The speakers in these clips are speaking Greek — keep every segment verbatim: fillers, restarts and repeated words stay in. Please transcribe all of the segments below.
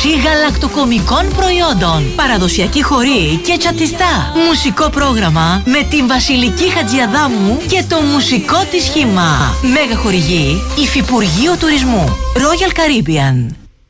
Εκδήλωση γαλακτοκομικών προϊόντων. Παραδοσιακή χορή και τσατιστά. Μουσικό πρόγραμμα με την Βασιλική Χατζιαδάμου και το μουσικό της Χήμα. Μέγα χορηγή Υφυπουργείο Τουρισμού. Royal Caribbean.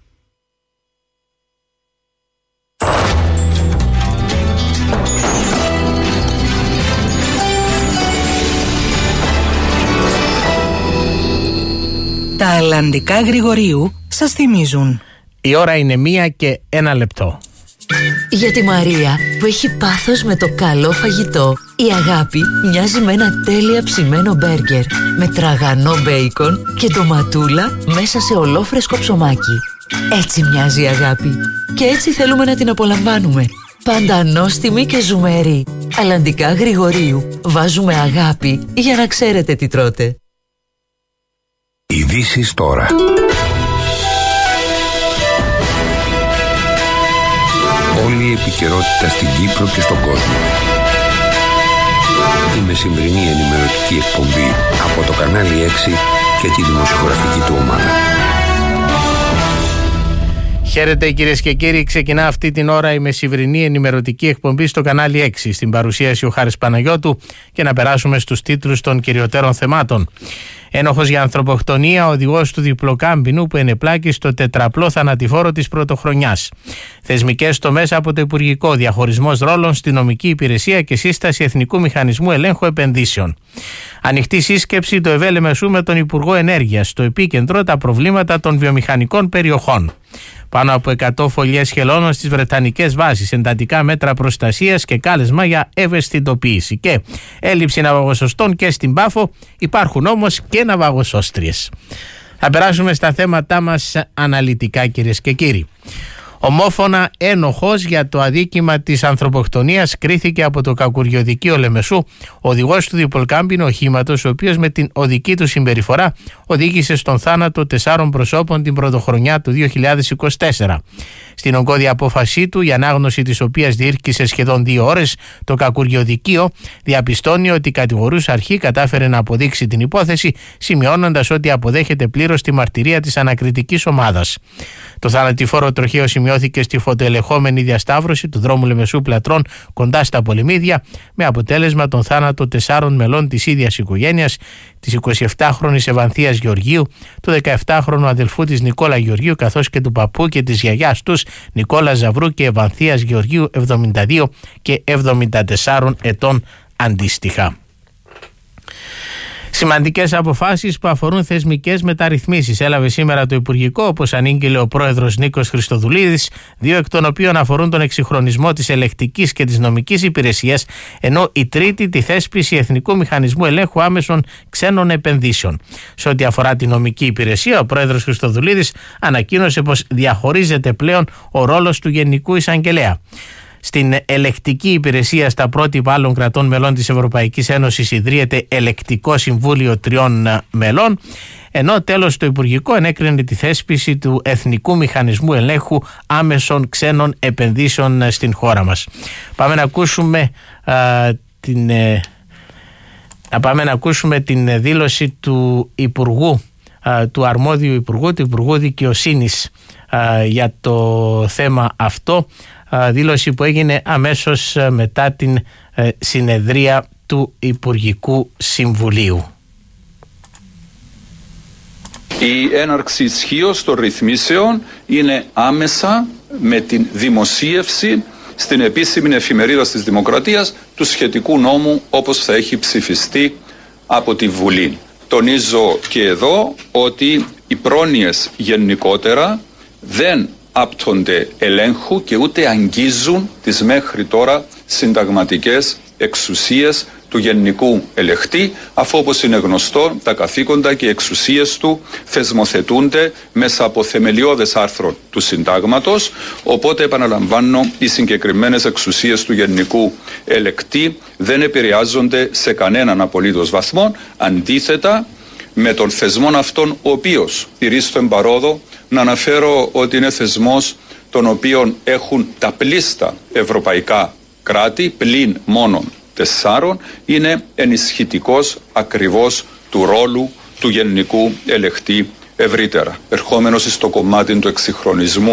Τα αλλαντικά Γρηγορίου σας θυμίζουν. Η ώρα είναι μία και ένα λεπτό. Για τη Μαρία που έχει πάθος με το καλό φαγητό, η αγάπη μοιάζει με ένα τέλεια ψημένο μπέργκερ με τραγανό μπέικον και ντοματούλα μέσα σε ολόφρεσκο ψωμάκι. Έτσι μοιάζει η αγάπη και έτσι θέλουμε να την απολαμβάνουμε. Πάντα νόστιμη και ζουμερή. Αλλαντικά Γρηγορίου. Βάζουμε αγάπη για να ξέρετε τι τρώτε. Ειδήσεις τώρα. Όλη η επικαιρότητα στην Κύπρο και στον κόσμο. Η μεσημβρινή ενημερωτική εκπομπή από το κανάλι έξι και τη δημοσιογραφική του ομάδα. Χαίρετε κυρίες και κύριοι, ξεκινά αυτή την ώρα η μεσημβρινή ενημερωτική εκπομπή στο κανάλι έξι. Στην παρουσίαση ο Χάρης Παναγιώτου και να περάσουμε στους τίτλους των κυριωτέρων θεμάτων. Ένοχος για ανθρωποκτονία, οδηγός του διπλοκάμπινου που ενεπλάκη στο τετραπλό θανατηφόρο της πρωτοχρονιάς. Θεσμικές τομές από το Υπουργικό, διαχωρισμός ρόλων στη νομική υπηρεσία και σύσταση Εθνικού Μηχανισμού Ελέγχου Επενδύσεων. Ανοιχτή σύσκεψη το ΕΒ Λεμεσού με τον Υπουργό Ενέργειας. Στο επίκεντρο τα προβλήματα των βιομηχανικών περιοχών. Πάνω από εκατό φωλιές χελώνων στις βρετανικές βάσεις, εντατικά μέτρα προστασίας και κάλεσμα για ευαισθητοποίηση. Και έλλειψη ναυαγοσωστών και στην Πάφο, υπάρχουν όμως και ναυαγοσώστριες. Θα περάσουμε στα θέματά μας αναλυτικά, κυρίες και κύριοι. Ομόφωνα ένοχος για το αδίκημα της ανθρωποκτονίας κρίθηκε από το Κακουριοδικείο Λεμεσού ο οδηγός του διπλοκάμπινου οχήματος, ο οποίος με την οδική του συμπεριφορά οδήγησε στον θάνατο τεσσάρων προσώπων την πρωτοχρονιά του δύο χιλιάδες είκοσι τέσσερα. Στην ογκώδη απόφασή του, η ανάγνωση της οποίας διήρκησε σχεδόν δύο ώρες, το Κακουριοδικείο διαπιστώνει ότι η κατηγορούσα αρχή κατάφερε να αποδείξει την υπόθεση, σημειώνοντας ότι αποδέχεται πλήρως τη μαρτυρία της ανακριτικής ομάδας. Το θανατηφόρο τροχαίο σημειώθηκε στη φωτοελεγχόμενη διασταύρωση του δρόμου Λεμεσού Πλατρών κοντά στα Πολυμίδια, με αποτέλεσμα τον θάνατο τεσσάρων μελών της ίδιας οικογένειας, της εικοσιεπτάχρονης Ευανθίας Γεωργίου, του δεκαεπτάχρονου αδελφού της Νικόλα Γεωργίου, καθώς και του παππού και της γιαγιάς τους Νικόλα Ζαβρού και Ευανθίας Γεωργίου, εβδομήντα δύο και εβδομήντα τέσσερα ετών αντίστοιχα. Σημαντικές αποφάσεις που αφορούν θεσμικές μεταρρυθμίσεις έλαβε σήμερα το Υπουργικό, όπως ανήγγειλε ο πρόεδρος Νίκος Χριστοδουλίδης, δύο εκ των οποίων αφορούν τον εξυγχρονισμό της ελεκτικής και της νομικής υπηρεσίας, ενώ η τρίτη τη θέσπιση Εθνικού Μηχανισμού Ελέγχου Άμεσων Ξένων Επενδύσεων. Σε ό,τι αφορά τη νομική υπηρεσία, ο πρόεδρος Χριστοδουλίδης ανακοίνωσε πως διαχωρίζεται πλέον ο ρόλος του Γενικού Εισαγγελέα. Στην ελεκτική υπηρεσία στα πρότυπα άλλων κρατών μελών της Ευρωπαϊκής Ένωσης ιδρύεται Ελεκτικό Συμβούλιο τριών μελών, ενώ τέλος το Υπουργικό ενέκρινε τη θέσπιση του Εθνικού Μηχανισμού Ελέγχου Άμεσων Ξένων Επενδύσεων στην χώρα μας. Πάμε να ακούσουμε α, την, ε, να πάμε να ακούσουμε την δήλωση του Υπουργού, α, του αρμόδιου Υπουργού, του Υπουργού Δικαιοσύνης α, για το θέμα αυτό. Δήλωση που έγινε αμέσως μετά την συνεδρία του Υπουργικού Συμβουλίου. Η έναρξη ισχύως των ρυθμίσεων είναι άμεσα με την δημοσίευση στην επίσημη εφημερίδα της Δημοκρατίας του σχετικού νόμου, όπως θα έχει ψηφιστεί από τη Βουλή. Τονίζω και εδώ ότι οι πρόνοιες γενικότερα δεν άπτονται ελέγχου και ούτε αγγίζουν τις μέχρι τώρα συνταγματικές εξουσίες του Γενικού Ελεκτή, αφού όπως είναι γνωστό τα καθήκοντα και οι εξουσίες του θεσμοθετούνται μέσα από θεμελιώδες άρθρο του Συντάγματος, οπότε επαναλαμβάνω οι συγκεκριμένες εξουσίες του Γενικού Ελεκτή δεν επηρεάζονται σε κανέναν απολύτως βαθμό, αντίθετα με τον θεσμό αυτόν ο οποίος τηρεί στο εμπαρόδο. Να αναφέρω ότι είναι θεσμός τον οποίον έχουν τα πλήστα ευρωπαϊκά κράτη, πλην μόνον τεσσάρων, είναι ενισχυτικός ακριβώς του ρόλου του Γενικού Ελεκτή ευρύτερα. Ερχόμενος στο κομμάτι του εξυγχρονισμού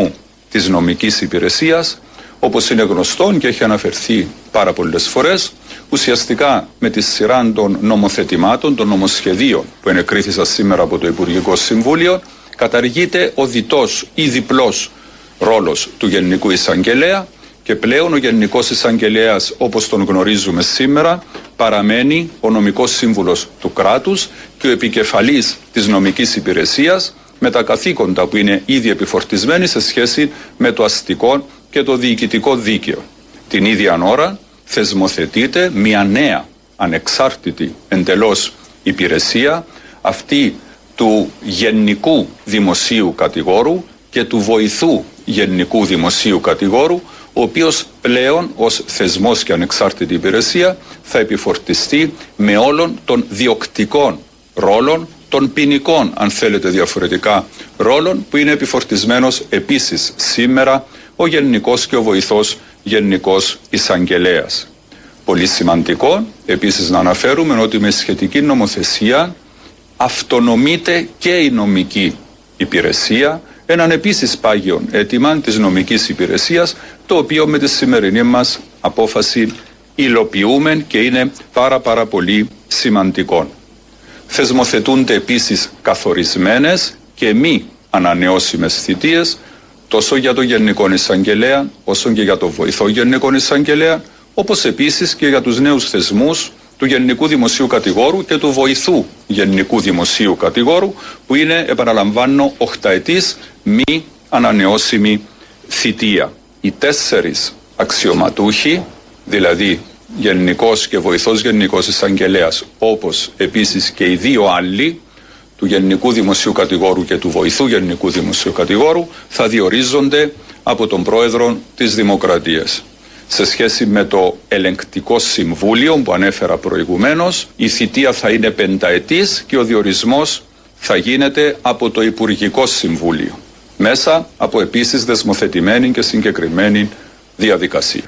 της νομικής υπηρεσίας, όπως είναι γνωστόν και έχει αναφερθεί πάρα πολλές φορές, ουσιαστικά με τη σειρά των νομοθετημάτων, των νομοσχεδίων που ενεκρίθησαν σήμερα από το Υπουργικό Συμβούλιο, καταργείται ο διτός ή διπλός ρόλος του Γενικού Εισαγγελέα και πλέον ο Γενικός Εισαγγελέας, όπως τον γνωρίζουμε σήμερα, παραμένει ο νομικός σύμβουλος του κράτους και ο επικεφαλής της νομικής υπηρεσίας, με τα καθήκοντα που είναι ήδη επιφορτισμένοι σε σχέση με το αστικό και το διοικητικό δίκαιο. Την ίδια ώρα θεσμοθετείται μια νέα ανεξάρτητη εντελώς υπηρεσία, αυτή του Γενικού Δημοσίου Κατηγόρου και του Βοηθού Γενικού Δημοσίου Κατηγόρου, ο οποίος πλέον ως θεσμός και ανεξάρτητη υπηρεσία θα επιφορτιστεί με όλων των διοκτικών ρόλων, των ποινικών, αν θέλετε διαφορετικά, ρόλων που είναι επιφορτισμένος επίσης σήμερα ο Γενικός και ο Βοηθός Γενικός Εισαγγελέας. Πολύ σημαντικό επίσης να αναφέρουμε ότι με σχετική νομοθεσία αυτονομείται και η νομική υπηρεσία, έναν επίσης πάγιο αίτημα της νομικής υπηρεσίας, το οποίο με τη σημερινή μας απόφαση υλοποιούμε και είναι πάρα πάρα πολύ σημαντικό. Θεσμοθετούνται επίσης καθορισμένες και μη ανανεώσιμες θητείες, τόσο για τον Γενικό Εισαγγελέα όσο και για τον Βοηθό Γενικό Εισαγγελέα, όπως επίσης και για τους νέους θεσμούς του Γενικού Δημοσίου Κατηγόρου και του Βοηθού Γενικού Δημοσίου Κατηγόρου, που είναι, επαναλαμβάνω, οχταετής μη ανανεώσιμη θητεία. Οι τέσσερις αξιωματούχοι, δηλαδή Γενικός και Βοηθός Γενικός Εισαγγελέας, όπως επίσης και οι δύο άλλοι, του Γενικού Δημοσίου Κατηγόρου και του Βοηθού Γενικού Δημοσίου Κατηγόρου, θα διορίζονται από τον Πρόεδρο της Δημοκρατίας. Σε σχέση με το ελεγκτικό συμβούλιο που ανέφερα προηγουμένως, η θητεία θα είναι πενταετής και ο διορισμός θα γίνεται από το Υπουργικό Συμβούλιο, μέσα από επίσης δεσμοθετημένη και συγκεκριμένη διαδικασία.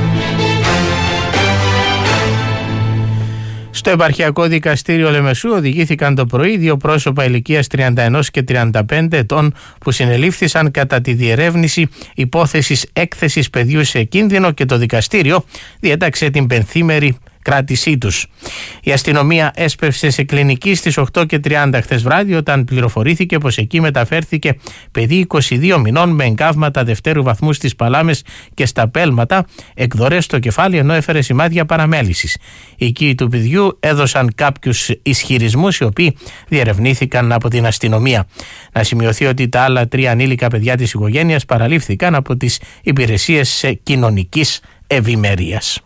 Στο Επαρχιακό Δικαστήριο Λεμεσού οδηγήθηκαν το πρωί δύο πρόσωπα ηλικίας τριάντα ένα και τριάντα πέντε ετών που συνελήφθησαν κατά τη διερεύνηση υπόθεσης έκθεσης παιδιού σε κίνδυνο και το δικαστήριο διέταξε την πενθήμερη κράτησή τους. Η αστυνομία έσπευσε σε κλινική στις οκτώ και τριάντα χθες βράδυ όταν πληροφορήθηκε πως εκεί μεταφέρθηκε παιδί είκοσι δύο μηνών με εγκάβματα δευτέρου βαθμού στις παλάμες και στα πέλματα, εκδορές στο κεφάλι ενώ έφερε σημάδια παραμέλησης. Οι οικοί του παιδιού έδωσαν κάποιους ισχυρισμούς οι οποίοι διερευνήθηκαν από την αστυνομία. Να σημειωθεί ότι τα άλλα τρία ανήλικα παιδιά της οικογένειας παραλήφθηκαν από τις υπηρεσίες κοινωνικής ευημερίας.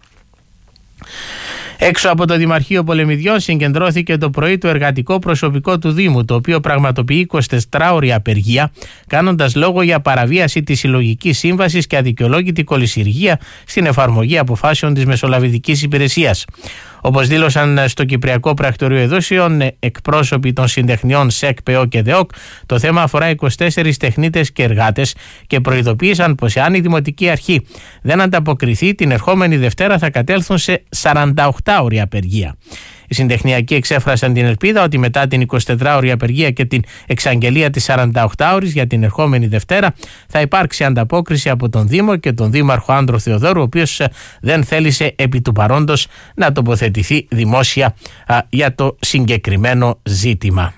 Έξω από το Δημαρχείο Πολεμιδιών συγκεντρώθηκε το πρωί το εργατικό προσωπικό του Δήμου, το οποίο πραγματοποιεί εικοσιτετράωρη απεργία, κάνοντας λόγο για παραβίαση της συλλογικής σύμβασης και αδικαιολόγητη κολυσιεργία στην εφαρμογή αποφάσεων της Μεσολαβητικής Υπηρεσίας. Όπως δήλωσαν στο Κυπριακό Πρακτορείο Εδούσιων εκπρόσωποι των συντεχνιών ΣΕΚ, ΠΕΟ και ΔΕΟΚ, το θέμα αφορά είκοσι τέσσερις τεχνίτες και εργάτες και προειδοποίησαν πως εάν η Δημοτική Αρχή δεν ανταποκριθεί, την ερχόμενη Δευτέρα θα κατέλθουν σε σαρανταοκτάωρη απεργία. Οι συντεχνιακοί εξέφρασαν την ελπίδα ότι μετά την εικοσιτετράωρη απεργία και την εξαγγελία της σαρανταοκτάωρης για την ερχόμενη Δευτέρα θα υπάρξει ανταπόκριση από τον Δήμο και τον Δήμαρχο Άντρο Θεοδόρου, ο οποίος δεν θέλησε επί του παρόντος να τοποθετηθεί δημόσια α, για το συγκεκριμένο ζήτημα.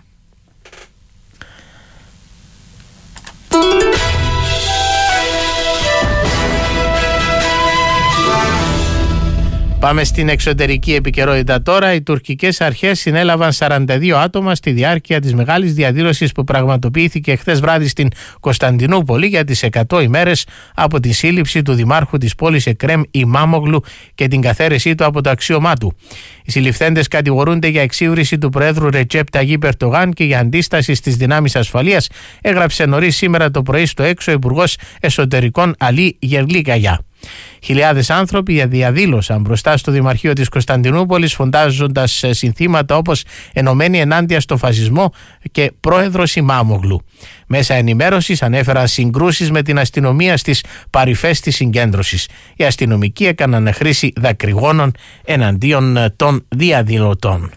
Πάμε στην εξωτερική επικαιρότητα τώρα. Οι τουρκικές αρχές συνέλαβαν σαράντα δύο άτομα στη διάρκεια της μεγάλης διαδήλωσης που πραγματοποιήθηκε χθες βράδυ στην Κωνσταντινούπολη για τις εκατό ημέρες από τη σύλληψη του δημάρχου της πόλης Εκρέμ Ιμάμογλου και την καθαίρεσή του από το αξίωμά του. Οι συλληφθέντες κατηγορούνται για εξύβριση του Προέδρου Ρετζέπ Ταγίπ Ερντογάν και για αντίσταση στις δυνάμεις ασφαλείας, έγραψε νωρίς σήμερα το πρωί στο έξω ο Υπουργός Εσωτερικών Αλή Γερλίκαγια. Χιλιάδες άνθρωποι διαδήλωσαν μπροστά στο Δημαρχείο της Κωνσταντινούπολης φωνάζοντας συνθήματα όπως «Ενωμένοι ενάντια στο φασισμό» και «Πρόεδρος Ιμάμογλου». Μέσα ενημέρωσης ανέφεραν συγκρούσεις με την αστυνομία στις παρυφές της συγκέντρωσης. Οι αστυνομικοί έκαναν χρήση δακρυγόνων εναντίον των διαδηλωτών.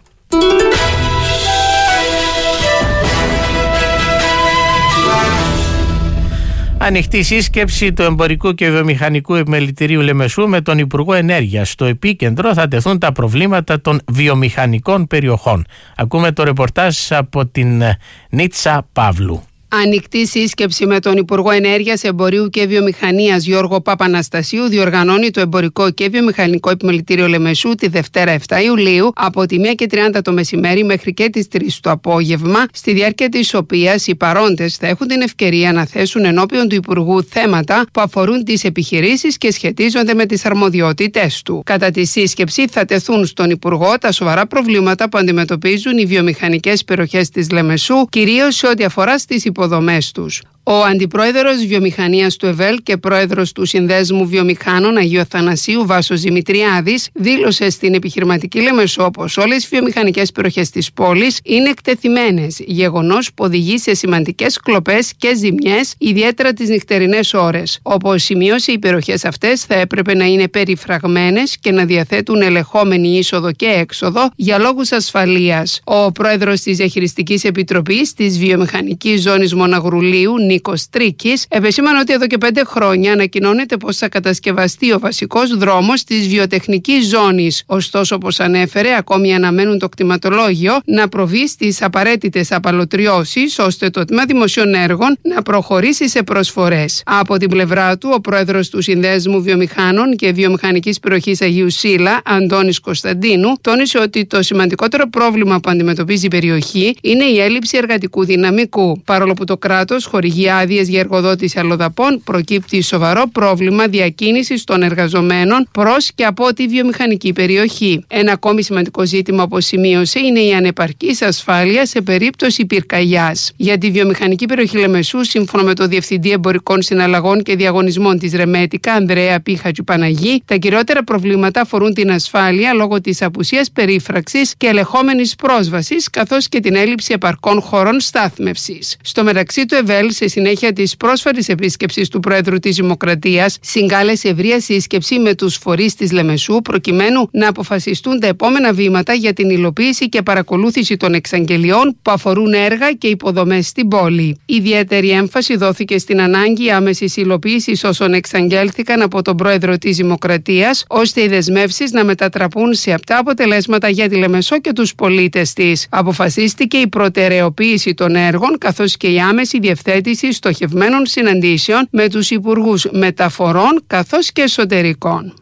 Ανοιχτή σύσκεψη του Εμπορικού και Βιομηχανικού Επιμελητηρίου Λεμεσού με τον Υπουργό Ενέργειας. Στο επίκεντρο θα τεθούν τα προβλήματα των βιομηχανικών περιοχών. Ακούμε το ρεπορτάζ από την Νίτσα Παύλου. Ανοιχτή σύσκεψη με τον Υπουργό Ενέργειας, Εμπορίου και Βιομηχανίας Γιώργο Παπαναστασίου διοργανώνει το Εμπορικό και Βιομηχανικό Επιμελητήριο Λεμεσού τη Δευτέρα επτά Ιουλίου από τη μία και τριάντα το μεσημέρι μέχρι και τις τρεις το απόγευμα, στη διάρκεια της οποίας οι παρόντες θα έχουν την ευκαιρία να θέσουν ενώπιον του Υπουργού θέματα που αφορούν τις επιχειρήσεις και σχετίζονται με τις αρμοδιότητές του. Κατά τη σύσκεψη θα τεθούν στον Υπουργό τα σοβαρά προβλήματα που αντιμετωπίζουν οι βιομηχανικές περιοχές της Λεμεσού, κυρίως σε ό,τι αφορά στις υποδομές. Τους. Ο Αντιπρόεδρος Βιομηχανίας του ΕΒΕΛ και Πρόεδρος του Συνδέσμου Βιομηχάνων Αγίου Αθανασίου Βάσος Δημητριάδης δήλωσε στην επιχειρηματική Λεμεσό πως όλες οι βιομηχανικές περιοχές της πόλης είναι εκτεθειμένες, γεγονός που οδηγεί σε σημαντικές κλοπές και ζημιές, ιδιαίτερα τις νυχτερινές ώρες. Όπως σημείωσε, οι περιοχές αυτές θα έπρεπε να είναι περιφραγμένες και να διαθέτουν ελεγχόμενη είσοδο και έξοδο για λόγους ασφαλείας. Ο Πρόεδρος της Διαχειριστικής Επιτροπής της Βιομηχανικής Ζώνης Μοναγρουλίου, Νίκος Τρίκης, επεσήμανε ότι εδώ και πέντε χρόνια ανακοινώνεται πως θα κατασκευαστεί ο βασικός δρόμος της βιοτεχνικής ζώνης. Ωστόσο, όπως ανέφερε, ακόμη αναμένουν το κτηματολόγιο να προβεί στις απαραίτητες απαλωτριώσεις ώστε το τμήμα δημοσίων έργων να προχωρήσει σε προσφορές. Από την πλευρά του, ο πρόεδρος του Συνδέσμου Βιομηχάνων και Βιομηχανικής Περιοχής Αγίου Σύλλα, Αντώνης Κωνσταντίνου, τόνισε ότι το σημαντικότερο πρόβλημα που αντιμετωπίζει η περιοχή είναι η έλλειψη εργατικού δυναμικού. Παρόλο που το κράτος χορηγεί άδειες για εργοδότηση αλλοδαπών, προκύπτει σοβαρό πρόβλημα διακίνησης των εργαζομένων προς και από τη βιομηχανική περιοχή. Ένα ακόμη σημαντικό ζήτημα, όπως σημείωσε, είναι η ανεπαρκής ασφάλεια σε περίπτωση πυρκαγιάς. Για τη βιομηχανική περιοχή Λεμεσού, σύμφωνα με το Διευθυντή Εμπορικών Συναλλαγών και Διαγωνισμών της Ρεμέτικα, Ανδρέα Π. Χατζιπαναγή, τα κυριότερα προβλήματα αφορούν την ασφάλεια λόγω της απουσίας περίφραξης και ελεγχόμενης πρόσβασης, καθώς και την έλλειψη επαρκών χώρων στάθμευσης. Στο μεταξύ του ΕΒΕΛ, σε συνέχεια της πρόσφατης επίσκεψης του Πρόεδρου της Δημοκρατίας, συγκάλεσε ευρεία σύσκεψη με τους φορείς της Λεμεσού προκειμένου να αποφασιστούν τα επόμενα βήματα για την υλοποίηση και παρακολούθηση των εξαγγελιών που αφορούν έργα και υποδομές στην πόλη. Ιδιαίτερη έμφαση δόθηκε στην ανάγκη άμεσης υλοποίησης όσων εξαγγέλθηκαν από τον Πρόεδρο της Δημοκρατίας, ώστε οι δεσμεύσεις να μετατραπούν σε απτά αποτελέσματα για τη Λεμεσό και τους πολίτες της. Αποφασίστηκε η προτεραιοποίηση των έργων καθώς και η άμεση διευθέτηση στοχευμένων συναντήσεων με τους Υπουργούς Μεταφορών καθώς και Εσωτερικών.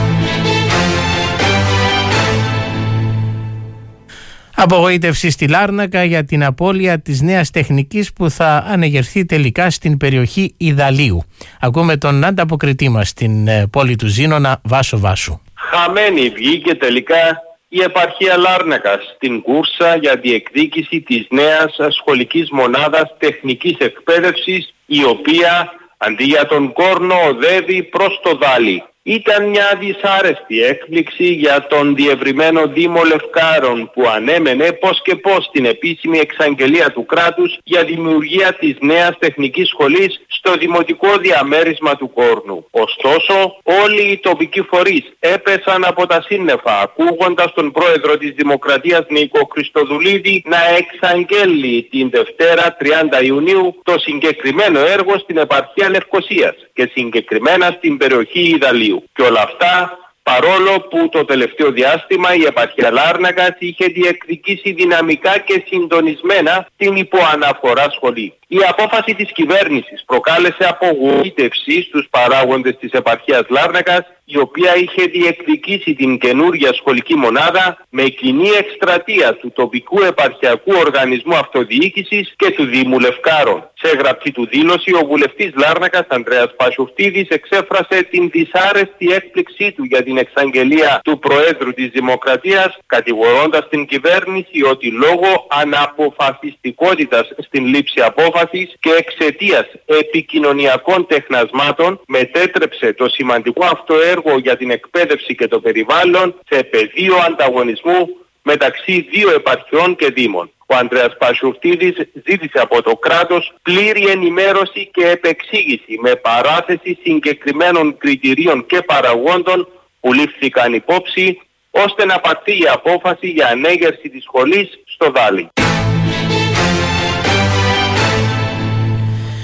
Απογοήτευση στη Λάρνακα για την απώλεια της νέας τεχνικής που θα ανεγερθεί τελικά στην περιοχή Ιδαλίου. Ακούμε τον ανταποκριτή μας στην πόλη του Ζήνονα, Βάσο Βάσου. Χαμένη βγήκε τελικά η επαρχία Λάρνακας στην κούρσα για διεκδίκηση της νέας σχολικής μονάδας τεχνικής εκπαίδευσης, η οποία αντί για τον Κόρνο οδεύει προς το Δάλι. Ήταν μια δυσάρεστη έκπληξη για τον διευρυμένο Δήμο Λευκάρων που ανέμενε πώς και πώς την επίσημη εξαγγελία του κράτους για δημιουργία της νέας τεχνικής σχολής στο δημοτικό διαμέρισμα του Κόρνου. Ωστόσο, όλοι οι τοπικοί φορείς έπεσαν από τα σύννεφα ακούγοντας τον πρόεδρο της Δημοκρατίας Νίκο Χριστοδουλίδη να εξαγγέλει την Δευτέρα τριάντα Ιουνίου το συγκεκριμένο έργο στην επαρχία Λευκωσίας και συγκεκριμένα στην περιοχή Ιδαλίου. Και όλα αυτά παρόλο που το τελευταίο διάστημα η επαρχία Λάρνακας είχε διεκδικήσει δυναμικά και συντονισμένα την υποαναφορά σχολή. Η απόφαση της κυβέρνησης προκάλεσε απογοήτευση στους παράγοντες της επαρχίας Λάρνακας, η οποία είχε διεκδικήσει την καινούργια σχολική μονάδα με κοινή εκστρατεία του τοπικού επαρχιακού οργανισμού αυτοδιοίκησης και του Δήμου Λευκάρων. Σε γραπτή του δήλωση, ο βουλευτής Λάρνακας Ανδρέας Πασιουφτίδης εξέφρασε την δυσάρεστη έκπληξή του για την εξαγγελία του Προέδρου της Δημοκρατίας, κατηγορώντας την κυβέρνηση ότι λόγω αναποφασιστικότητας στην λήψη απόφασης και εξαιτίας επικοινωνιακών τεχνασμάτων μετέτρεψε το σημαντικό αυτό έργο για την εκπαίδευση και το περιβάλλον σε πεδίο ανταγωνισμού μεταξύ δύο επαρχιών και δήμων. Ο Ανδρέας Πασιουφτίδης ζήτησε από το κράτος πλήρη ενημέρωση και επεξήγηση με παράθεση συγκεκριμένων κριτηρίων και παραγόντων που λήφθηκαν υπόψη, ώστε να πάρθει η απόφαση για ανέγερση της σχολής στο Δάλι.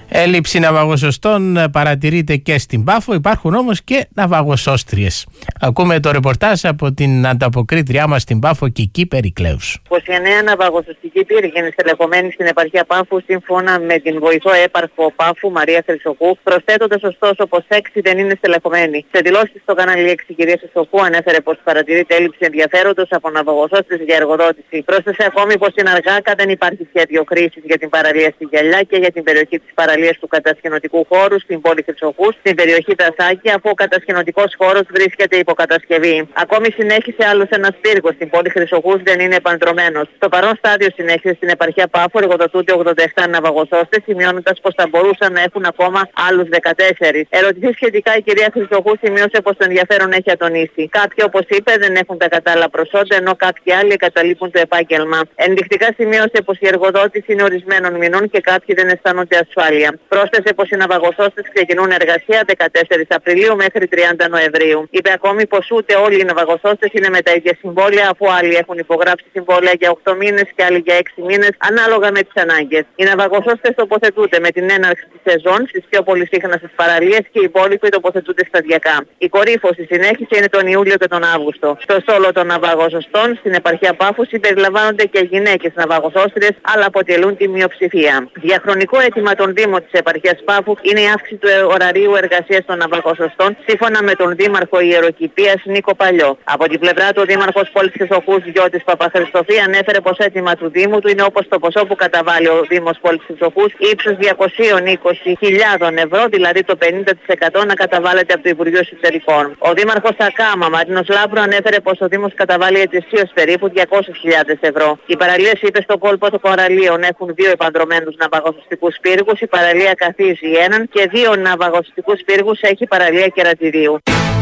Έλλειψη ναυαγοσωστών παρατηρείται και στην Πάφο, υπάρχουν όμως και ναυαγοσώστριες. Ακούμε το ρεπορτάζ από την ανταποκρίτριά μας στην Πάφο, Κική Περικλέους. είκοσι εννέα ναυαγοσωστικοί πύργοι είναι στελεχωμένοι στην επαρχία Πάφου, σύμφωνα με την βοηθό έπαρχο Πάφου, Μαρία Χρυσοχού, προσθέτοντας ωστόσο πως έξι δεν είναι στελεχωμένοι. Σε δηλώσεις στο κανάλι έξι, η κυρία Χρυσοχού ανέφερε πως παρατηρείται έλλειψη ενδιαφέροντος από ναυαγοσώστριες για εργοδότηση. Πρόσθεσε ακόμη πως στην Αργάκα δεν υπάρχει σχέδιο χρήσης για την παραλία στη Γυαλιά και για την περιοχή της παραλίας του κατασκηνωτικού χώρου στην πόλη Χρυσοχού, στην περιοχή Δασάκη, αφού ο κατασκηνωτικός χώρος βρίσκεται υποκατασκευή. Ακόμη συνέχισε άλλος ένας πύργος στην πόλη Χρυσοχού, δεν είναι επανδρωμένος. Στο παρόν στάδιο συνέχισε στην επαρχία Πάφου, εργοδοτούνται ογδόντα επτά ναυαγοσώστες, σημειώνοντας πως θα μπορούσαν να έχουν ακόμα άλλους δεκατέσσερα. Ερωτηθεί σχετικά, η κυρία Χρυσοχού σημείωσε πως το ενδιαφέρον έχει ατονίσει. Κάποιοι, όπως είπε, δεν έχουν τα κατάλληλα προσόντα, ενώ κάποιοι άλλοι εγκαταλείπουν το επάγγελμα. Ενδεικτικά σημείωσε πως η εργοδότηση είναι ορισμένων μηνών και κάποιοι δεν αισθάνονται ασφάλεια. Πρόσθεσε πως οι ναυαγοσώστες ξεκινούν εργασία δεκατέσσερις Απριλίου μέχρι τριάντα Νοεμβρίου. Είπε ακόμη πως ούτε όλοι οι ναυαγοσώστες είναι με τα ίδια συμβόλαια, αφού άλλοι έχουν υπογράψει συμβόλαια για οκτώ μήνες και άλλοι για έξι μήνες, ανάλογα με τις ανάγκες. Οι ναυαγοσώστες τοποθετούνται με την έναρξη της σεζόν στις πιο πολυσύχναστες παραλίες και οι υπόλοιποι τοποθετούνται σταδιακά. Η κορύφωση συνέχισε είναι τον Ιούλιο και τον Αύγουστο. Στο στόλο των ναυαγοσωστών στην επαρχία Πάφου συμπεριλαμβάνονται και γυναίκες ναυαγοσώστριες, αλλά αποτελούν τη μειοψηφία. Διαχρονικό αίτημα των Δήμων της επαρχίας Πάφου είναι η αύξηση του ωραρίου εργασίας των ναυαγοσωστών, σύμφωνα με τον Δήμαρχο Ιεροκηπείας Νίκο Παλιό. Από την πλευρά του, ο Δήμαρχος πόλης Χρυσοχούς Γιώτης Παπαχριστοφή ανέφερε πως αίτημα του Δήμου του είναι όπως το ποσό που καταβάλει ο Δήμος πόλης Χρυσοχούς, ύψους διακόσιες είκοσι χιλιάδες ευρώ, δηλαδή το πενήντα τοις εκατό να καταβάλλεται από το Υπουργείο Εσωτερικών. Ο Δήμαρχος Ακάμα Μαρίνος Λάμπρου ανέφερε πως ο Δήμος καταβάλει ετησίως περίπου διακόσιες χιλιάδες ευρώ. Οι παραλίες, είπε, στο κόλπο των παραλίων έχουν δύο επανδρωμένους ναυαγοσωστικούς πύργους. Η παραλία καθίζει έναν και δύο ναυαγοσωστικούς πύργους έχει η παραλία Κερατιδίου.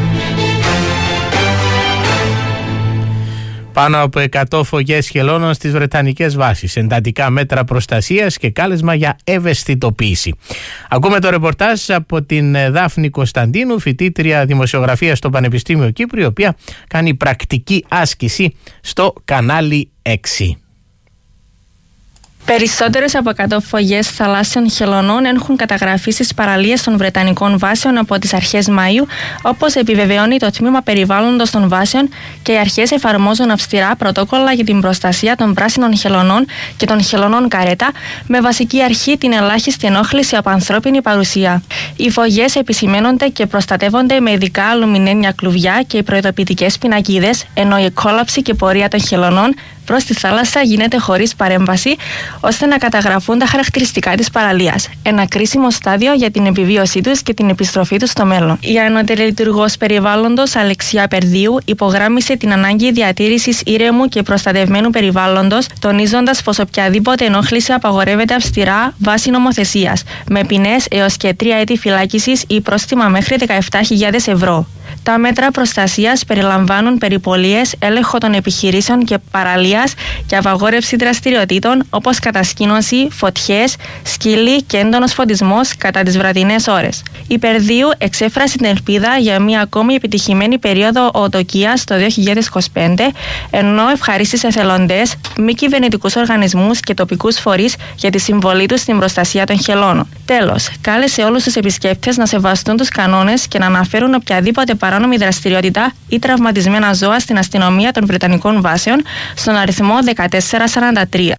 Πάνω από εκατό φωγές χελώνων στις Βρετανικές βάσεις, εντατικά μέτρα προστασίας και κάλεσμα για ευαισθητοποίηση. Ακούμε το ρεπορτάζ από την Δάφνη Κωνσταντίνου, φοιτήτρια δημοσιογραφίας στο Πανεπιστήμιο Κύπρου, η οποία κάνει πρακτική άσκηση στο κανάλι έξι. Περισσότερες από εκατό φωγές θαλάσσιων χελωνών έχουν καταγραφεί στις παραλίες των Βρετανικών βάσεων από τις αρχές Μαΐου, όπως επιβεβαιώνει το Τμήμα Περιβάλλοντος των Βάσεων, και οι αρχές εφαρμόζουν αυστηρά πρωτόκολλα για την προστασία των πράσινων χελωνών και των χελωνών καρέτα, με βασική αρχή την ελάχιστη ενόχληση από ανθρώπινη παρουσία. Οι φωγές επισημαίνονται και προστατεύονται με ειδικά αλουμινένια κλουβιά και προειδοποιητικές πινακίδες, ενώ η εκκόλαψη και πορεία των χελωνών προς τη θάλασσα γίνεται χωρίς παρέμβαση, ώστε να καταγραφούν τα χαρακτηριστικά της παραλίας. Ένα κρίσιμο στάδιο για την επιβίωσή τους και την επιστροφή τους στο μέλλον. Η ανώτερη λειτουργός περιβάλλοντος Αλεξία Περδίου υπογράμμισε την ανάγκη διατήρησης ήρεμου και προστατευμένου περιβάλλοντος, τονίζοντας πως οποιαδήποτε ενόχληση απαγορεύεται αυστηρά βάσει νομοθεσίας, με ποινές έως και τρία έτη φυλάκισης ή πρόστιμα μέχρι δεκαεπτά χιλιάδες ευρώ. Τα μέτρα προστασίας περιλαμβάνουν περιπολίες, έλεγχο των επιχειρήσεων και παραλίας και απαγόρευση δραστηριοτήτων όπως κατασκήνωση, φωτιές, σκύλοι και έντονος φωτισμός κατά τις βραδινές ώρες. Η Περδίου εξέφρασε την ελπίδα για μια ακόμη επιτυχημένη περίοδο οτοκίας το δύο χιλιάδες είκοσι πέντε, ενώ ευχαρίστησε εθελοντές, μη κυβερνητικούς οργανισμούς και τοπικούς φορείς για τη συμβολή τους στην προστασία των χελώνων. Τέλος, κάλεσε όλους τους επισκέπτες να σεβαστούν τους κανόνες και να αναφέρουν οποιαδήποτε παράνομη δραστηριότητα ή τραυματισμένα ζώα στην αστυνομία των Βρετανικών βάσεων στον αριθμό δεκατέσσερα σαράντα τρία.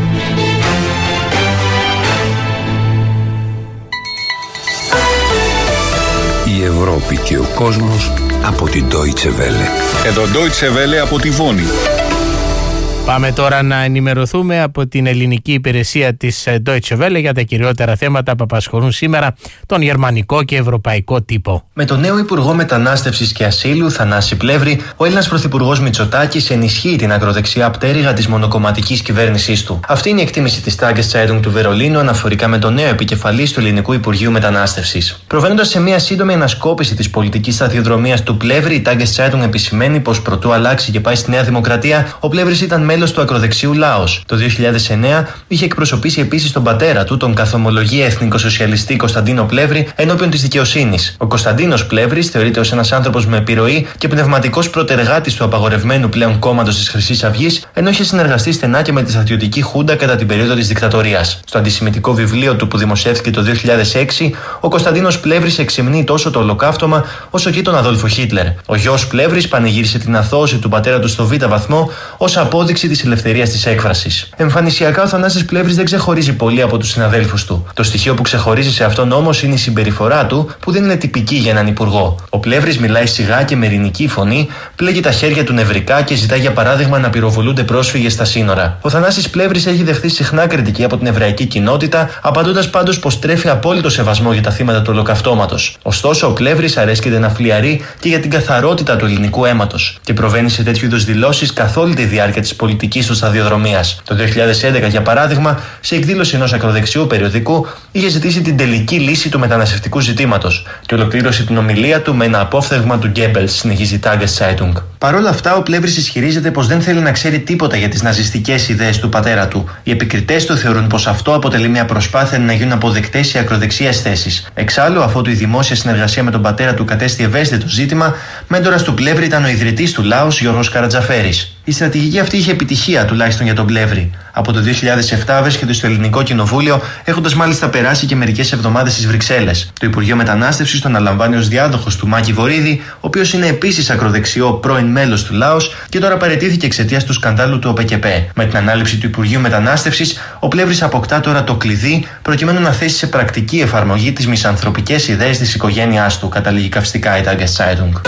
Η Ευρώπη και ο κόσμος από την Deutsche Welle. Εδώ Deutsche Welle από τη Βόνη. Πάμε τώρα να ενημερωθούμε από την ελληνική υπηρεσία της Deutsche Welle για τα κυριότερα θέματα που απασχολούν σήμερα τον γερμανικό και ευρωπαϊκό τύπο. Με τον νέο Υπουργό Μετανάστευσης και Ασύλου, Θανάση Πλεύρη, ο Έλληνας Πρωθυπουργός Μητσοτάκης ενισχύει την ακροδεξιά πτέρυγα της μονοκομματικής κυβέρνησής του. Αυτή είναι η εκτίμηση της Tageszeitung του Βερολίνου αναφορικά με τον νέο επικεφαλής του Ελληνικού Υπουργείου Μετανάστευσης. Προβαίνοντας σε μια σύντομη ανασκόπηση της πολιτικής σταδιοδρομίας του Πλεύρη, η Tageszeitung επισημαίνει πως προτού αλλάξει και πάει στη Νέα Δημοκρατία, ο Πλεύρης ήταν μέλος μέλος του ακροδεξιού Λάος. Το δύο χιλιάδες εννέα είχε εκπροσωπήσει επίσης τον πατέρα του, τον καθομολογή εθνικοσοσιαλιστή Κωνσταντίνο Πλεύρη, ενώπιον της δικαιοσύνης. Ο Κωνσταντίνος Πλεύρης θεωρείται ως ένας άνθρωπος με επιρροή και πνευματικός προτεργάτης του απαγορευμένου πλέον κόμματος της Χρυσής Αυγής, ενώ είχε συνεργαστεί στενά και με τη στρατιωτική χούντα κατά την περίοδο της δικτατορίας. Στο αντισημιτικό βιβλίο του που δημοσιεύθηκε το δύο χιλιάδες έξι, ο Κωνσταντίνος Πλεύρης εξυμνεί τόσο το ολοκαύτωμα όσο και τον Αδόλφο Χίτλερ. Ο γιος Πλεύρης πανηγύρισε την αθώωση του πατέρα του στο β' βαθμό ως απόδειξη της ελευθερίας της έκφρασης. Εμφανισιακά ο Θανάσης Πλεύρης δεν ξεχωρίζει πολύ από τους συναδέλφους του. Το στοιχείο που ξεχωρίζει σε αυτόν όμως είναι η συμπεριφορά του, που δεν είναι τυπική για έναν υπουργό. Ο Πλεύρης μιλάει σιγά και με ειρηνική φωνή, πλέγει τα χέρια του νευρικά και ζητά για παράδειγμα να πυροβολούνται πρόσφυγες στα σύνορα. Ο Θανάσης Πλεύρης έχει δεχθεί συχνά κριτική από την εβραϊκή κοινότητα, απαντώντας πάντως πως τρέφει απόλυτο σεβασμό για τα θύματα του ολοκαυτώματος. Ωστόσο, ο Πλεύρης αρέσκεται να φλιαρεί και για την καθαρότητα του ελληνικού αίματος και προβαίνει σε τέτοιου είδους δηλώσεις καθ' όλη τη διάρκεια της πολιτικής του σταδιοδρομίας. Το δύο χιλιάδες έντεκα, για παράδειγμα, σε εκδήλωση ενός ακροδεξιού περιοδικού, είχε ζητήσει την τελική λύση του μεταναστευτικού ζητήματος και ολοκλήρωσε την ομιλία του με ένα απόφθεγμα του Γκέμπελς, συνεχίζει η Tageszeitung. Παρ' όλα αυτά, ο Πλεύρης ισχυρίζεται πως δεν θέλει να ξέρει τίποτα για τις ναζιστικές ιδέες του πατέρα του. Οι επικριτές του θεωρούν πως αυτό αποτελεί μια προσπάθεια να γίνουν αποδεκτές οι ακροδεξιές θέσεις. Εξάλλου, αφότου η δημόσια συνεργασία με τον πατέρα του κατέστη ευαίσθητο ζήτημα, μέντορας του Πλεύρη ήταν ο ιδρυτής του Λάος Γιώργος Καρατζαφέρης. Η στρατηγική αυτή είχε επιτυχία, τουλάχιστον για τον Πλεύρη. Από το δύο χιλιάδες επτά βρίσκεται στο Ελληνικό Κοινοβούλιο, έχοντας μάλιστα περάσει και μερικές εβδομάδες στις Βρυξέλλες. Το Υπουργείο Μετανάστευσης τον αναλαμβάνει ως διάδοχος του Μάκη Βορίδη, ο οποίος είναι επίσης ακροδεξιό πρώην μέλος του Λάος και τώρα παραιτήθηκε εξαιτίας του σκανδάλου του ΟΠΕΚΕΠΕ. Με την ανάληψη του Υπουργείου Μετανάστευσης, ο Πλεύρης αποκτά τώρα το κλειδί προκειμένου να θέσει σε πρακτική εφαρμογή τις μισανθρωπικές ιδέες της οικογένειάς του, καταλήγει καυστικά η Tageszeitung.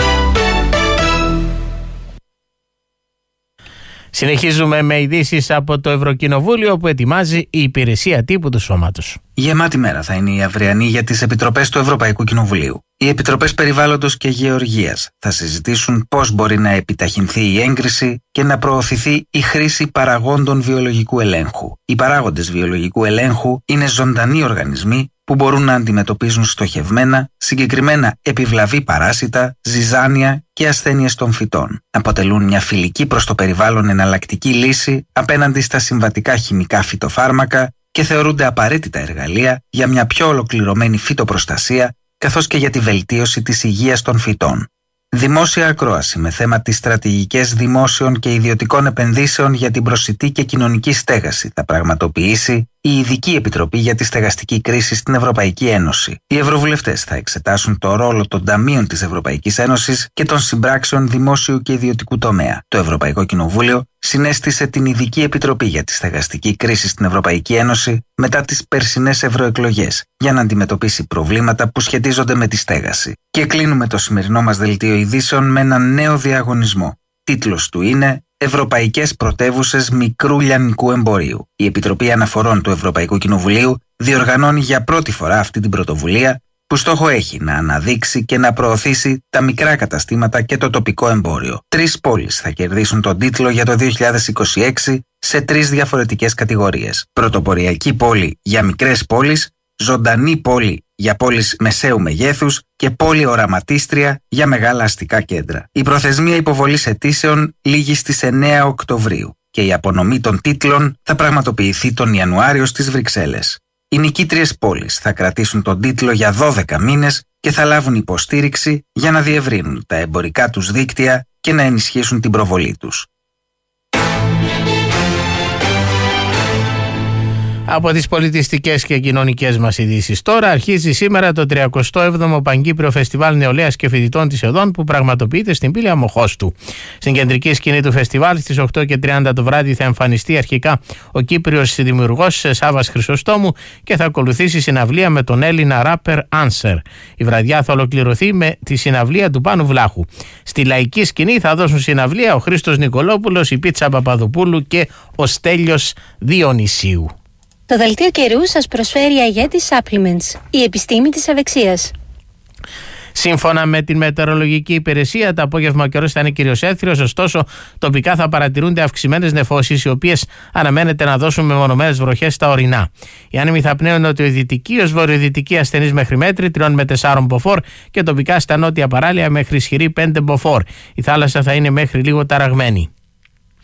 Συνεχίζουμε με ειδήσεις από το Ευρωκοινοβούλιο που ετοιμάζει η υπηρεσία τύπου του σώματος. Γεμάτη μέρα θα είναι η αυριανή για τις επιτροπές του Ευρωπαϊκού Κοινοβουλίου. Οι επιτροπές Περιβάλλοντος και Γεωργίας θα συζητήσουν πώς μπορεί να επιταχυνθεί η έγκριση και να προωθηθεί η χρήση παραγόντων βιολογικού ελέγχου. Οι παράγοντες βιολογικού ελέγχου είναι ζωντανοί οργανισμοί που μπορούν να αντιμετωπίζουν στοχευμένα συγκεκριμένα επιβλαβή παράσιτα, ζυζάνια και ασθένειες των φυτών. Αποτελούν μια φιλική προς το περιβάλλον εναλλακτική λύση απέναντι στα συμβατικά χημικά φυτοφάρμακα και θεωρούνται απαραίτητα εργαλεία για μια πιο ολοκληρωμένη φυτοπροστασία καθώς και για τη βελτίωση της υγείας των φυτών. Δημόσια ακρόαση με θέμα τις στρατηγικές δημόσιων και ιδιωτικών επενδύσεων για την προσιτή και κοινωνική στέγαση θα πραγματοποιήσει η Ειδική Επιτροπή για τη Στεγαστική Κρίση στην Ευρωπαϊκή Ένωση. Οι ευρωβουλευτές θα εξετάσουν το ρόλο των ταμείων της Ευρωπαϊκής Ένωσης και των συμπράξεων δημόσιου και ιδιωτικού τομέα. Το Ευρωπαϊκό Κοινοβούλιο συνέστησε την Ειδική Επιτροπή για τη Στεγαστική Κρίση στην Ευρωπαϊκή Ένωση μετά τις περσινές ευρωεκλογές για να αντιμετωπίσει προβλήματα που σχετίζονται με τη στέγαση. Και κλείνουμε το σημερινό μας δελτίο ειδήσεων με έναν νέο διαγωνισμό. Τίτλος του είναι Ευρωπαϊκές Πρωτεύουσες Μικρού Λιανικού Εμπορίου. Η Επιτροπή Αναφορών του Ευρωπαϊκού Κοινοβουλίου διοργανώνει για πρώτη φορά αυτή την πρωτοβουλία που στόχο έχει να αναδείξει και να προωθήσει τα μικρά καταστήματα και το τοπικό εμπόριο. Τρεις πόλεις θα κερδίσουν τον τίτλο για το δύο χιλιάδες είκοσι έξι σε τρεις διαφορετικές κατηγορίες. Πρωτοποριακή πόλη για μικρές πόλεις, ζωντανή πόλη για πόλεις μεσαίου μεγέθους και πόλη οραματίστρια για μεγάλα αστικά κέντρα. Η προθεσμία υποβολής αιτήσεων λήγει στις εννέα Οκτωβρίου και η απονομή των τίτλων θα πραγματοποιηθεί τον Ιανουάριο στις Βρυξέλλες. Οι νικήτριες πόλεις θα κρατήσουν τον τίτλο για δώδεκα μήνες και θα λάβουν υποστήριξη για να διευρύνουν τα εμπορικά τους δίκτυα και να ενισχύσουν την προβολή τους. Από τις πολιτιστικές και κοινωνικές μας ειδήσεις τώρα, αρχίζει σήμερα το τριακοστό έβδομο Παγκύπριο Φεστιβάλ Νεολαίας και Φοιτητών της ΕΔΟΝ που πραγματοποιείται στην πύλη Αμοχώστου. Στην κεντρική σκηνή του φεστιβάλ στις οκτώ και τριάντα το βράδυ θα εμφανιστεί αρχικά ο Κύπριος δημιουργός Σάββας Χρυσοστόμου και θα ακολουθήσει συναυλία με τον Έλληνα ράπερ Άνσερ. Η βραδιά θα ολοκληρωθεί με τη συναυλία του Πάνου Βλάχου. Στη λαϊκή σκηνή θα δώσουν συναυλία ο Χρήστος Νικολόπουλος, η Πίτσα Παπαδοπούλου και ο Στέλιος Διονυσίου. Το δελτίο καιρού σας προσφέρει η Αγέτης Supplements, η επιστήμη της ευεξίας. Σύμφωνα με την μετεωρολογική υπηρεσία, το απόγευμα ο καιρός θα είναι κυρίως έθριος, ωστόσο τοπικά θα παρατηρούνται αυξημένες νεφώσεις, οι οποίες αναμένεται να δώσουν μεμονωμένες βροχές στα ορεινά. Οι άνεμοι θα πνέουν νοτιοδυτική ως βορειοδυτική ασθενής μέχρι μέτρη, τρία με τέσσερα μποφόρ και τοπικά στα νότια παράλια μέχρι ισχυρή πέντε μποφόρ. Η θάλασσα θα είναι μέχρι λίγο ταραγμένη.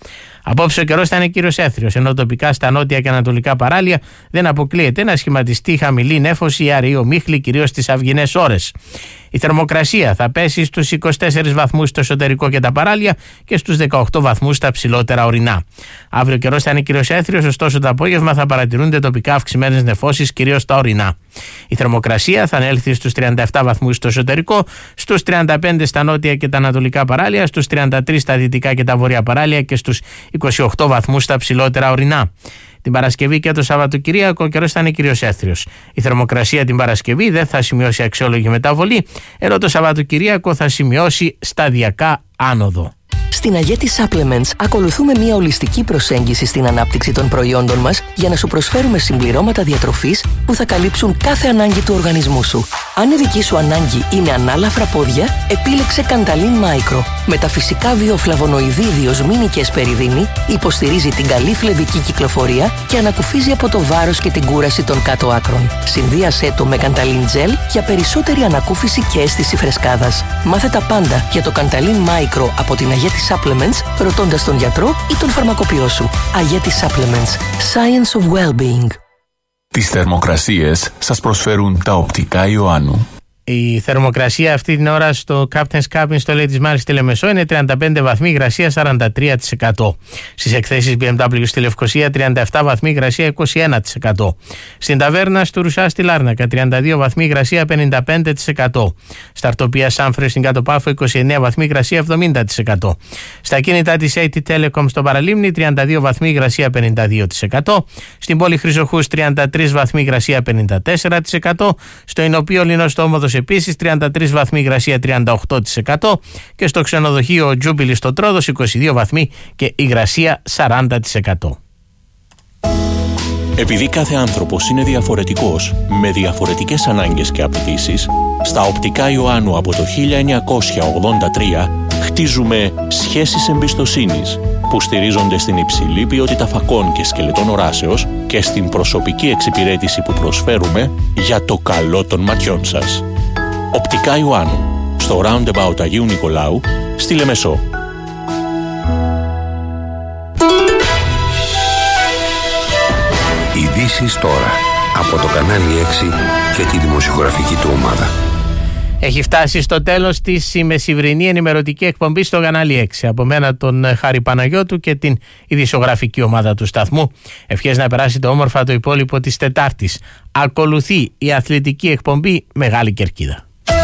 Απόψε ο καιρός θα είναι κύριος έθριος, ενώ τοπικά στα νότια και ανατολικά παράλια δεν αποκλείεται να σχηματιστεί χαμηλή νέφωση ή αραιή ομίχλη, κυρίως στις αυγινές ώρες. Η θερμοκρασία θα πέσει στους είκοσι τέσσερις βαθμούς στο εσωτερικό και τα παράλια και στους δεκαοκτώ βαθμούς στα ψηλότερα ορεινά. Αύριο ο καιρός θα είναι κυρίως έθριος, ωστόσο το απόγευμα θα παρατηρούνται τοπικά αυξημένες νεφώσεις, κυρίως στα ορεινά. Η θερμοκρασία θα ανέλθει στους τριάντα επτά βαθμούς στο εσωτερικό, στους τριάντα πέντε στα νότια και τα ανατολικά παράλια, στους τριάντα τρεις στα δυτικά και τα βόρεια παράλια και στους είκοσι οκτώ βαθμούς στα ψηλότερα ορεινά. Την Παρασκευή και το Σαββατοκυριακό ο καιρός θα είναι κυρίως έθριος. Η θερμοκρασία την Παρασκευή δεν θα σημειώσει αξιόλογη μεταβολή, ενώ το Σαββατοκυριακό θα σημειώσει σταδιακά άνοδο. Στην Αγέτη Supplements ακολουθούμε μια ολιστική προσέγγιση στην ανάπτυξη των προϊόντων μας για να σου προσφέρουμε συμπληρώματα διατροφής που θα καλύψουν κάθε ανάγκη του οργανισμού σου. Αν η δική σου ανάγκη είναι ανάλαφρα πόδια, επίλεξε Cantalin Micro. Με τα φυσικά βιοφλαβονοειδή διοσμίνη και εσπεριδίνη υποστηρίζει την καλή φλεβική κυκλοφορία και ανακουφίζει από το βάρος και την κούραση των κάτω άκρων. Συνδύασέ το με Cantalin Gel για περισσότερη ανακούφιση και αίσθηση φρεσκάδας. Μάθε τα πάντα για το Cantalin Micro από την Αγέτη Supplements, ρωτώντας τον γιατρό ή τον φαρμακοποιό σου. Αγέτη Supplements. Science of Well-being. Τις θερμοκρασίες σας προσφέρουν τα οπτικά Ιωάννου. Η θερμοκρασία αυτή την ώρα στο Captain's Cabin στο Ladies Marriott στη Λεμεσό είναι τριάντα πέντε βαθμοί, υγρασία σαράντα τρία τοις εκατό. Στις εκθέσεις μπι εμ ντάμπλιου στη Λευκοσία τριάντα επτά βαθμοί, υγρασία είκοσι ένα τοις εκατό. Στην ταβέρνα του Ρουσά στη Λάρνακα τριάντα δύο βαθμοί, υγρασία πενήντα πέντε τοις εκατό. Στα αρτοπία Σάμφρε στην Κάτω Πάφο είκοσι εννέα βαθμοί, υγρασία εβδομήντα τοις εκατό. Στα κίνητα της έι τι Telecom στο Παραλίμνη τριάντα δύο βαθμοί, υγρασία πενήντα δύο τοις εκατό. Στην πόλη Χρυσοχούς τριάντα τρεις βαθμοί, υγρασία πενήντα τέσσερα τοις εκατό. Στο Ηνοπείο Λινός στο Όμοδος επίσης τριάντα τρεις βαθμοί, υγρασία τριάντα οκτώ τοις εκατό και στο ξενοδοχείο Τζούμπιλι στο Τρόδος είκοσι δύο βαθμοί και υγρασία σαράντα τοις εκατό. Επειδή κάθε άνθρωπος είναι διαφορετικός, με διαφορετικές ανάγκες και απαιτήσεις, στα οπτικά Ιωάννου από το χίλια εννιακόσια ογδόντα τρία χτίζουμε σχέσεις εμπιστοσύνης που στηρίζονται στην υψηλή ποιότητα φακών και σκελετών οράσεως και στην προσωπική εξυπηρέτηση που προσφέρουμε για το καλό των ματιών σας. Οπτικά Ιωάννου, στο Roundabout Αγίου Νικολάου, στη Λεμεσό. Ειδήσεις τώρα, από το κανάλι έξι και τη δημοσιογραφική του ομάδα. Έχει φτάσει στο τέλος της η μεσημβρινή ενημερωτική εκπομπή στο κανάλι έξι. Από μένα τον Χάρη Παναγιώτου και την ειδησιογραφική ομάδα του σταθμού. Ευχές να περάσετε όμορφα το υπόλοιπο της Τετάρτης. Ακολουθεί η αθλητική εκπομπή Μεγάλη Κερκίδα.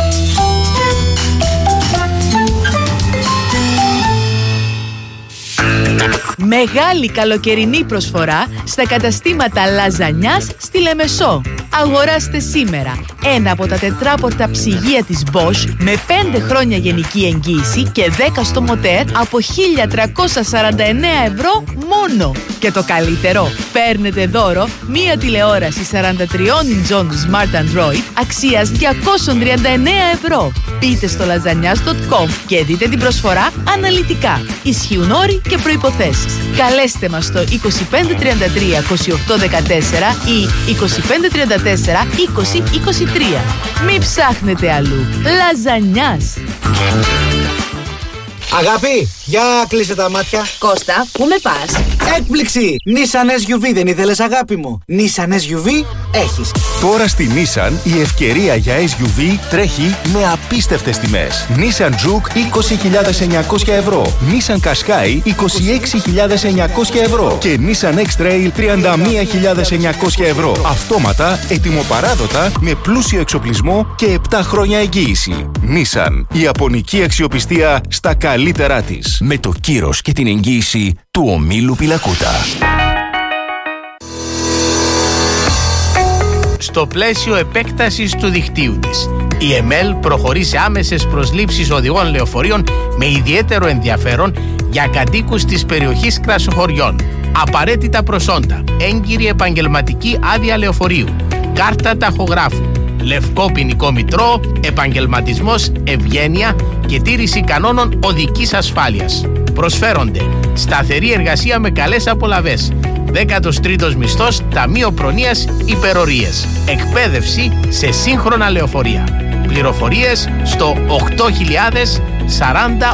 Μεγάλη καλοκαιρινή προσφορά στα καταστήματα Λαζανιάς στη Λεμεσό. Αγοράστε σήμερα ένα από τα τετράπορτα ψυγεία της Bosch με πέντε χρόνια γενική εγγύηση και δέκα στο μοτέρ από χίλια τριακόσια σαράντα εννέα ευρώ μόνο. Και το καλύτερο, παίρνετε δώρο μία τηλεόραση σαράντα τρία ιντσών Smart Android αξίας διακόσια τριάντα εννέα ευρώ. Μπείτε στο λαζανιάς τελεία κομ και δείτε την προσφορά αναλυτικά. Ισχύουν όροι και προϋποθέσεις. Καλέστε μας στο είκοσι πέντε τριάντα τρία είκοσι οκτώ δεκατέσσερα ή είκοσι πέντε τριάντα τέσσερα είκοσι είκοσι τρία. Μην ψάχνετε αλλού. Λαζανιάς. Αγάπη, για κλείσε τα μάτια. Κώστα, πού με πας? Έκπληξη! Nissan ες γιου βι δεν ήθελες, αγάπη μου? Nissan ες γιου βι έχεις. Τώρα στη Nissan η ευκαιρία για ες γιου βι τρέχει με απίστευτες τιμές. Nissan Juke είκοσι χιλιάδες εννιακόσια ευρώ, Nissan Qashqai είκοσι έξι χιλιάδες εννιακόσια ευρώ και Nissan X-Trail τριάντα μία χιλιάδες εννιακόσια ευρώ. Αυτόματα, ετοιμοπαράδοτα, με πλούσιο εξοπλισμό και επτά χρόνια εγγύηση. Nissan, η ιαπωνική αξιοπιστία στα καλύτερά της. Με το κύρος και την εγγύηση του ομίλου Πιλακούτα. Στο πλαίσιο επέκτασης του δικτύου της, η ΕΜΕΛ προχωρεί σε άμεσες προσλήψεις οδηγών λεωφορείων με ιδιαίτερο ενδιαφέρον για κατοίκους της περιοχής Κρασοχωριών. Απαραίτητα προσόντα: έγκυρη επαγγελματική άδεια λεωφορείου, κάρτα ταχογράφου, λευκό ποινικό μητρό, επαγγελματισμός, ευγένεια και τήρηση κανόνων οδικής ασφάλειας. Προσφέρονται σταθερή εργασία με καλές απολαβές, δέκατος τρίτος μισθός, ταμείο προνοίας, υπερορίες, εκπαίδευση σε σύγχρονα λεωφορεία. Πληροφορίες στο οκτώ χιλιάδες σαράντα